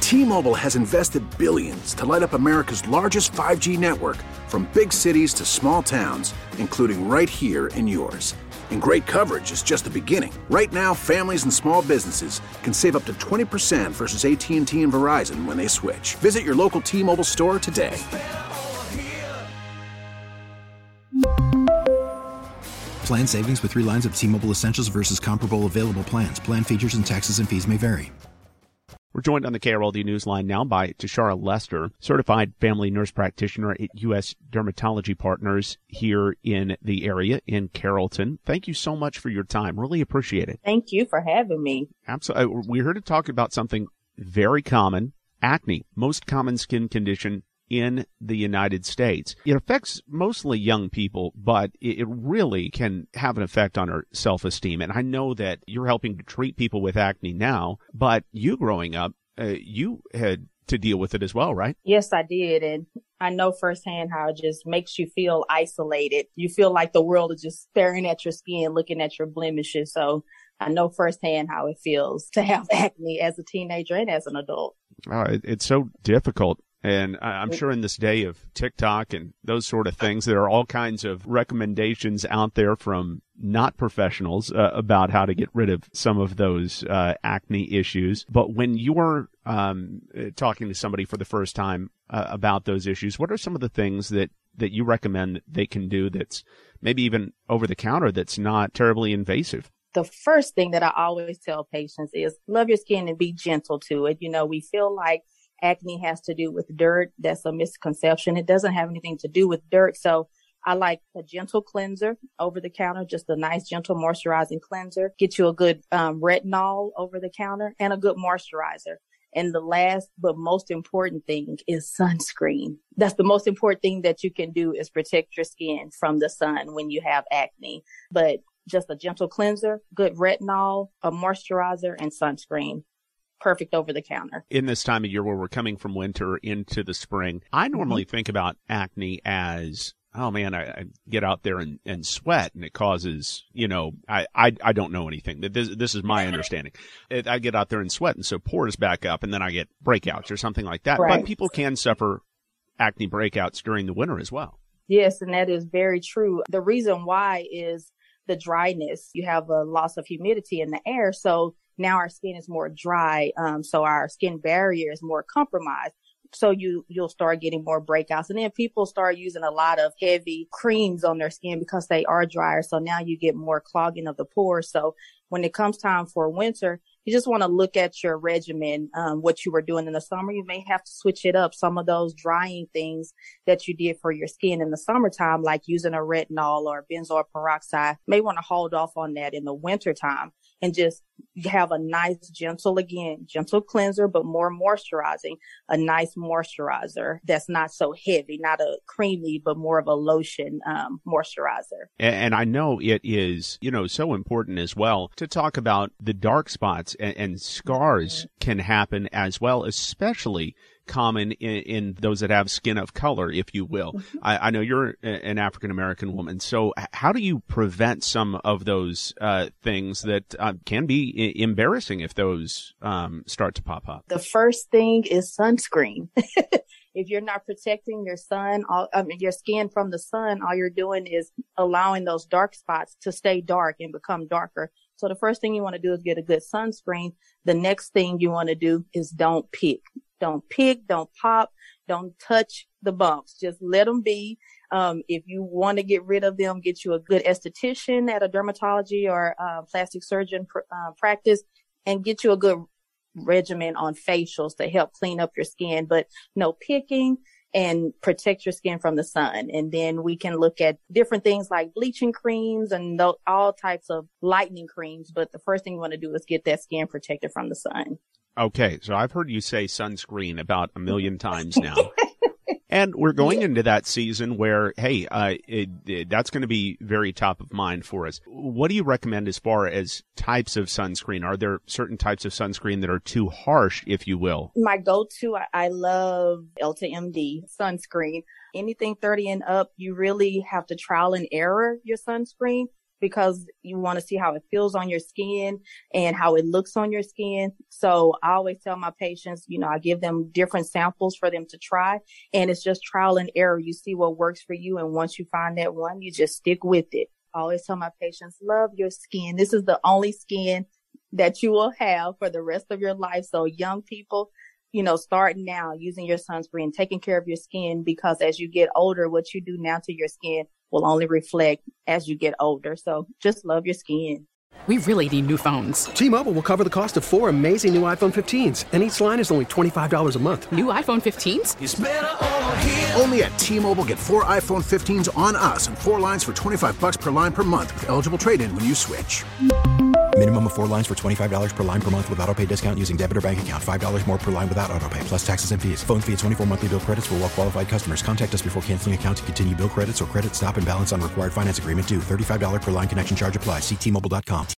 T-Mobile has invested billions to light up America's largest 5G network, from big cities to small towns, including right here in yours. And great coverage is just the beginning. Right now, families and small businesses can save up to 20% versus AT&T and Verizon when they switch. Visit your local T-Mobile store today. Plan savings with 3 lines of T-Mobile Essentials versus comparable available plans. Plan features and taxes and fees may vary. We're joined on the KRLD Newsline now by Tashara Lester, certified family nurse practitioner at U.S. Dermatology Partners here in the area in Carrollton. Thank you so much for your time. Really appreciate it. Thank you for having me. Absolutely. We're here to talk about something very common, acne, most common skin condition in the United States. It affects mostly young people, but it really can have an effect on our self-esteem. And I know that you're helping to treat people with acne now, but you growing up, you had to deal with it as well, right? Yes, I did. And I know firsthand how it just makes you feel isolated. You feel like the world is just staring at your skin, looking at your blemishes. So I know firsthand how it feels to have acne as a teenager and as an adult. It's so difficult. And I'm sure in this day of TikTok and those sort of things, there are all kinds of recommendations out there from not professionals about how to get rid of some of those acne issues. But when you're talking to somebody for the first time about those issues, what are some of the things that you recommend they can do that's maybe even over the counter that's not terribly invasive? The first thing that I always tell patients is love your skin and be gentle to it. You know, we feel like acne has to do with dirt. That's a misconception. It doesn't have anything to do with dirt. So I like a gentle cleanser over the counter, just a nice, gentle moisturizing cleanser. Get you a good retinol over the counter and a good moisturizer. And the last but most important thing is sunscreen. That's the most important thing that you can do is protect your skin from the sun when you have acne. But just a gentle cleanser, good retinol, a moisturizer, and sunscreen. Perfect over the counter. In this time of year where we're coming from winter into the spring, I normally think about acne as, oh man, I get out there and sweat and it causes, I don't know anything. This is my understanding. I get out there and sweat and so pores back up and then I get breakouts or something like that. Right. But people can suffer acne breakouts during the winter as well. Yes, and that is very true. The reason why is the dryness. You have a loss of humidity in the air. So now our skin is more dry. So our skin barrier is more compromised. So you'll start getting more breakouts. And then people start using a lot of heavy creams on their skin because they are drier. So now you get more clogging of the pores. So when it comes time for winter, you just want to look at your regimen, what you were doing in the summer. You may have to switch it up. Some of those drying things that you did for your skin in the summertime, like using a retinol or benzoyl peroxide, may want to hold off on that in the wintertime and just have a nice, gentle cleanser, but more moisturizing, a nice moisturizer that's not so heavy, not a creamy, but more of a lotion moisturizer. And I know it is, so important as well to talk about the dark spots and scars can happen as well, especially common in those that have skin of color, if you will. Mm-hmm. I know you're an African-American woman. So how do you prevent some of those things that can be embarrassing if those start to pop up? The first thing is sunscreen. If you're not protecting your your skin from the sun, all you're doing is allowing those dark spots to stay dark and become darker. So the first thing you want to do is get a good sunscreen. The next thing you want to do is don't pick. Don't pick, don't pop, don't touch the bumps. Just let them be. If you want to get rid of them, get you a good esthetician at a dermatology or plastic surgeon practice and get you a good regimen on facials to help clean up your skin. But no picking and protect your skin from the sun. And then we can look at different things like bleaching creams and all types of lightening creams. But the first thing you want to do is get that skin protected from the sun. Okay, so I've heard you say sunscreen about a million times now. And we're going into that season where, hey, that's going to be very top of mind for us. What do you recommend as far as types of sunscreen? Are there certain types of sunscreen that are too harsh, if you will? My go-to, I love Elta MD sunscreen. Anything 30 and up, you really have to trial and error your sunscreen. because you want to see how it feels on your skin and how it looks on your skin. So I always tell my patients, I give them different samples for them to try, and it's just trial and error. You see what works for you. And once you find that one, you just stick with it. I always tell my patients, love your skin. This is the only skin that you will have for the rest of your life. So young people, start now using your sunscreen, taking care of your skin, because as you get older, what you do now to your skin will only reflect as you get older. So just love your skin. We really need new phones. T-Mobile will cover the cost of 4 amazing new iPhone 15s, and each line is only $25 a month. New iPhone 15s? It's better over here. Only at T-Mobile, get 4 iPhone 15s on us and 4 lines for $25 per line per month with eligible trade-in when you switch. Minimum of 4 lines for $25 per line per month with autopay discount using debit or bank account. $5 more per line without autopay, plus taxes and fees. Phone fee at 24 monthly bill credits for well-qualified customers. Contact us before canceling account to continue bill credits or credit stop and balance on required finance agreement due. $35 per line connection charge applies. See T-Mobile.com.